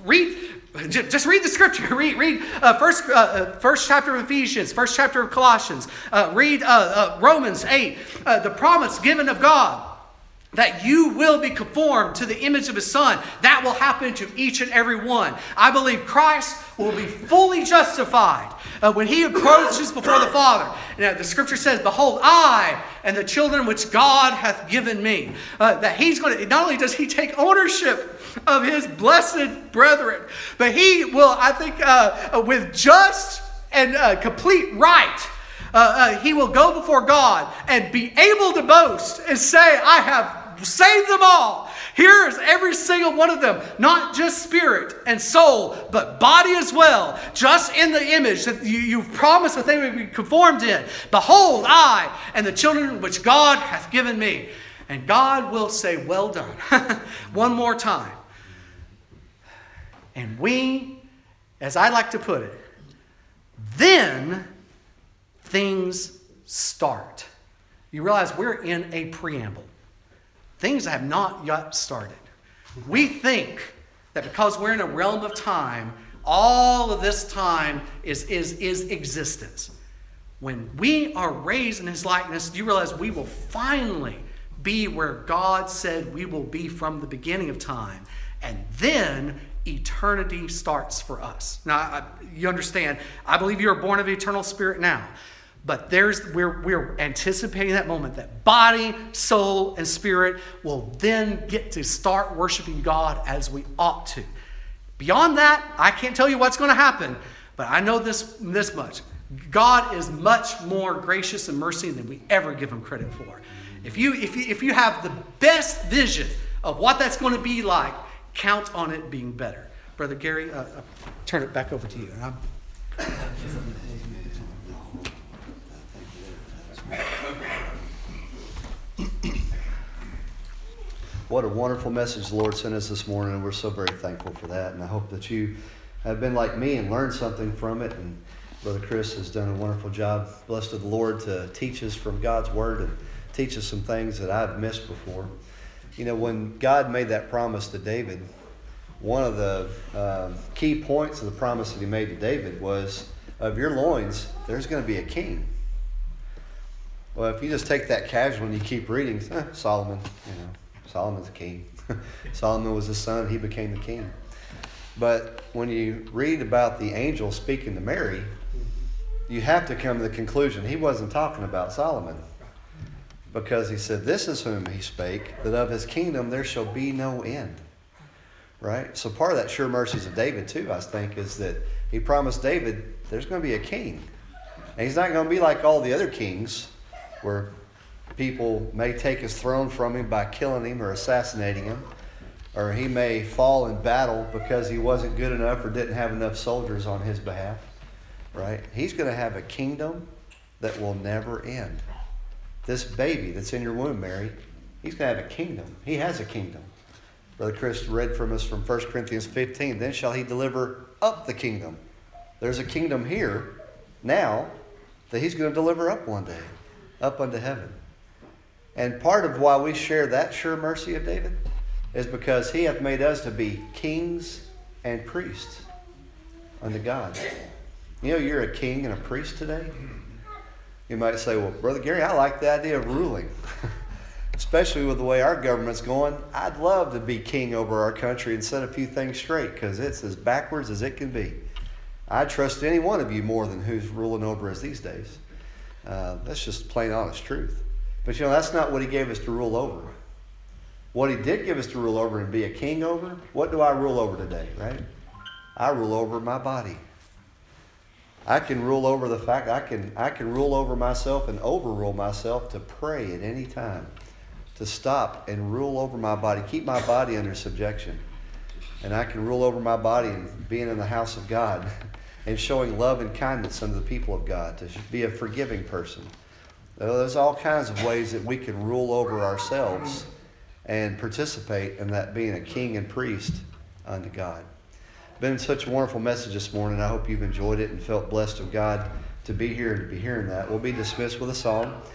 just read the scripture. Read first chapter of Ephesians, first chapter of Colossians. Read Romans 8. The promise given of God that you will be conformed to the image of His Son. That will happen to each and every one. I believe Christ will be fully justified when He approaches before the Father. Now, the scripture says, behold, I and the children which God hath given me. That He's going to, not only does He take ownership of His blessed brethren, but He will, I think, with just and complete right, He will go before God and be able to boast and say, I have saved them all. Here is every single one of them, not just spirit and soul, but body as well, just in the image that you promised that they would be conformed in. Behold, I and the children which God hath given me. And God will say, well done, one more time. And we, as I like to put it, then things start. You realize we're in a preamble. Things have not yet started. We think that because we're in a realm of time, all of this time is existence. When we are raised in His likeness, you realize we will finally be where God said we will be from the beginning of time. And then eternity starts for us. Now, you understand, I believe you are born of the eternal spirit now. But we're anticipating that moment that body, soul, and spirit will then get to start worshiping God as we ought to. Beyond that, I can't tell you what's going to happen, but I know this much. God is much more gracious and mercy than we ever give Him credit for. If you have the best vision of what that's going to be like, count on it being better. Brother Gary, I'll turn it back over to you. What a wonderful message the Lord sent us this morning, and we're so very thankful for that. And I hope that you have been like me and learned something from it. And Brother Chris has done a wonderful job. Blessed of the Lord to teach us from God's Word and teach us some things that I've missed before. You know, when God made that promise to David, one of the key points of the promise that He made to David was, of your loins, there's going to be a king. Well, if you just take that casual and you keep reading, Solomon, Solomon's a king. Solomon was his son, he became the king. But when you read about the angel speaking to Mary, you have to come to the conclusion he wasn't talking about Solomon. Because he said, this is whom he spake, that of his kingdom there shall be no end. Right? So part of that sure mercies of David too, I think, is that he promised David there's going to be a king. And he's not going to be like all the other kings where people may take his throne from him by killing him or assassinating him. Or he may fall in battle because he wasn't good enough or didn't have enough soldiers on his behalf. Right? He's going to have a kingdom that will never end. This baby that's in your womb, Mary, he's going to have a kingdom. He has a kingdom. Brother Chris read from us from 1 Corinthians 15. Then shall he deliver up the kingdom. There's a kingdom here now that he's going to deliver up one day, up unto heaven. And part of why we share that sure mercy of David is because he hath made us to be kings and priests unto God. You know, you're a king and a priest today. You might say, well, Brother Gary, I like the idea of ruling. Especially with the way our government's going. I'd love to be king over our country and set a few things straight because it's as backwards as it can be. I trust any one of you more than who's ruling over us these days. That's just plain honest truth. But you know, that's not what he gave us to rule over. What he did give us to rule over and be a king over, what do I rule over today, right? I rule over my body. I can rule over the fact I can rule over myself and overrule myself to pray at any time, to stop and rule over my body, keep my body under subjection. And I can rule over my body and being in the house of God and showing love and kindness unto the people of God, to be a forgiving person. There's all kinds of ways that we can rule over ourselves and participate in that being a king and priest unto God. Been such a wonderful message this morning. I hope you've enjoyed it and felt blessed of God to be here and to be hearing that. We'll be dismissed with a song.